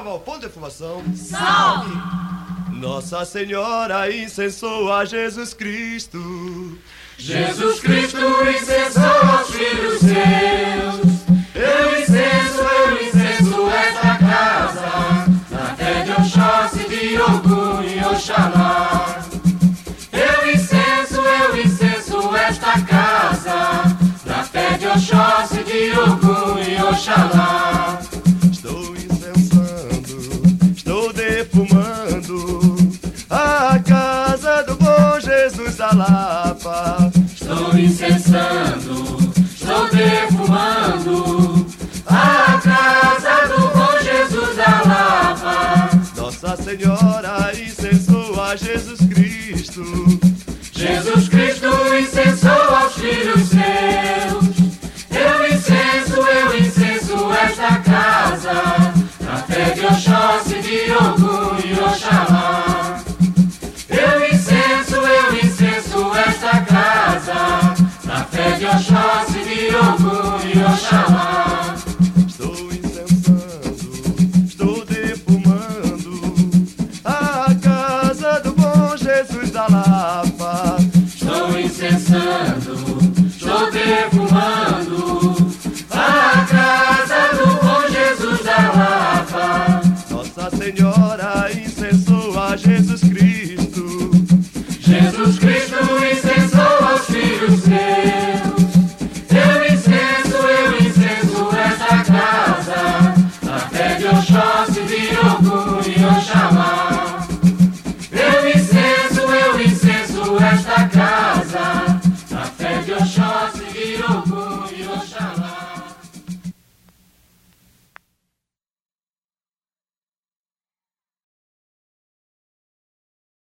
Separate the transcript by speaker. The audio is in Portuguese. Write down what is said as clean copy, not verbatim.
Speaker 1: salve ao ponto de fumação.
Speaker 2: Salve!
Speaker 1: Nossa Senhora incensou a Jesus Cristo.
Speaker 2: Jesus Cristo incensou aos filhos seus. Eu incenso esta casa, na fé de Oxóssi, de Ogum e Oxalá. Eu incenso esta casa, na fé de Oxóssi, de Ogum e Oxalá.
Speaker 1: Estou incensando, estou defumando a casa do bom Jesus da Lapa.
Speaker 2: Estou incensando, estou defumando a casa do bom Jesus da Lapa.
Speaker 1: Nossa Senhora incensou a Jesus Cristo.
Speaker 2: Jesus Cristo incensou aos filhos seus. Eu incenso esta casa, na fé de Oxóssi, de Ogum e Oxalá. Eu incenso esta casa, na fé de Oxóssi, de Ogum e Oxalá.
Speaker 1: Estou incensando, estou defumando a casa do bom Jesus da Lapa.
Speaker 2: Estou incensando, estou defumando a casa do bom Jesus da Lapa.
Speaker 1: Nossa Senhora